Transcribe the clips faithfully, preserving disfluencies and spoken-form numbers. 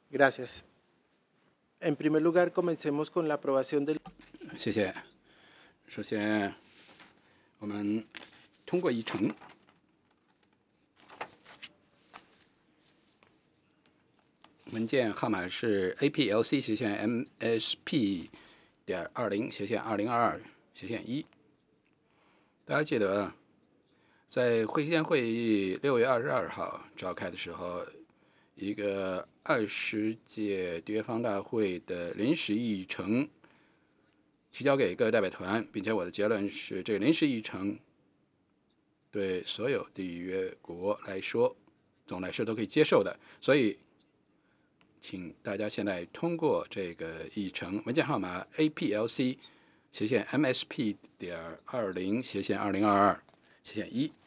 Gracias. En primer lugar, comencemos con la aprobación del. 谢谢。首先，我们通过议程。文件号码是 A P L C 斜线 M S P 点二零斜线二零二二斜线一。大家记得，在会监会议六月二十二号召开的时候，一个二十届缔约方大会的临时议程提交给各个代表团，并且我的结论是，这个临时议程对所有缔约国来说，总来说都可以接受的，所以。请大家现在通过这个议程，文件号码 A P L C 斜线 M S P 点二零斜线二零二二斜线一。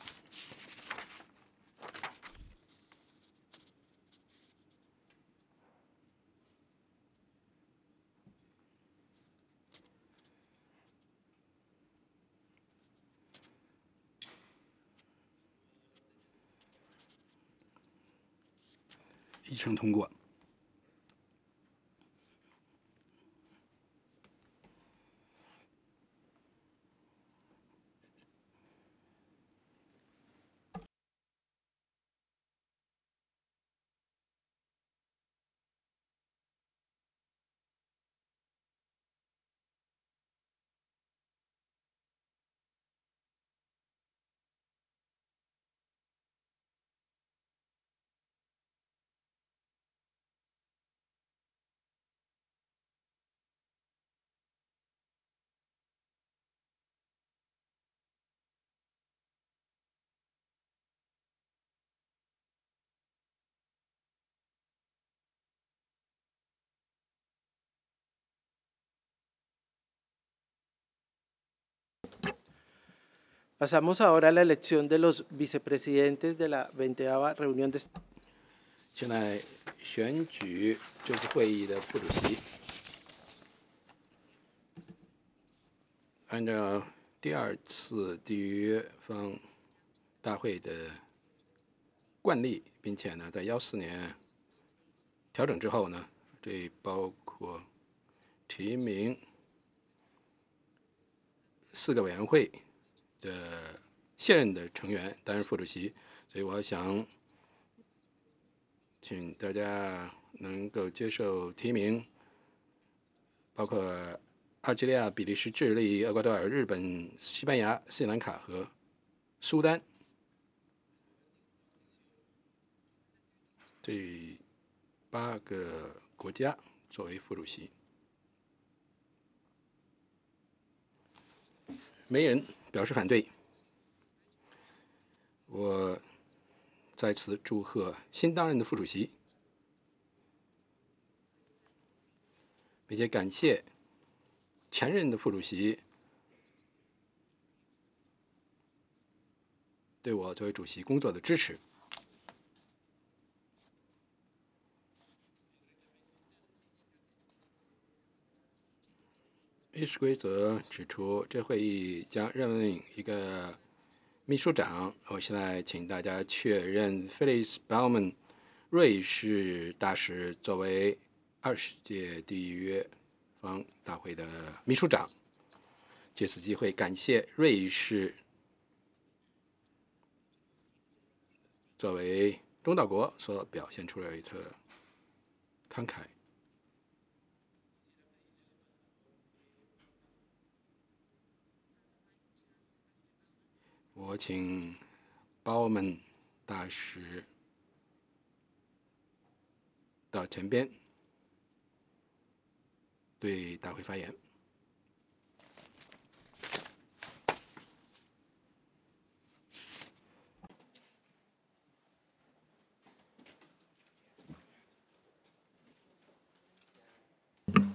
议程通过。 Pasamos ahora a la elección de los vicepresidentes de la veinteava reunión de. 现在选举这次会议的副主席。按照第二次缔约方大会的惯例，并且呢，在幺四年调整之后呢，这包括提名四个委员会的现任的成员担任副主席，所以我想请大家能够接受提名，包括阿尔及利亚、比利时、智利、厄瓜多尔、日本、西班牙、斯里兰卡和苏丹这八个国家作为副主席。没人表示反对。我在此祝贺新当任的副主席，并且感谢前任的副主席对我作为主席工作的支持。议事规则指出，这会议将任命一个秘书长。我现在请大家确认 Felix Baumann 瑞士大使作为二十届缔约方大会的秘书长。借此机会感谢瑞士作为东道国所表现出来的慷慨。我请包们大使到前边对大会发言。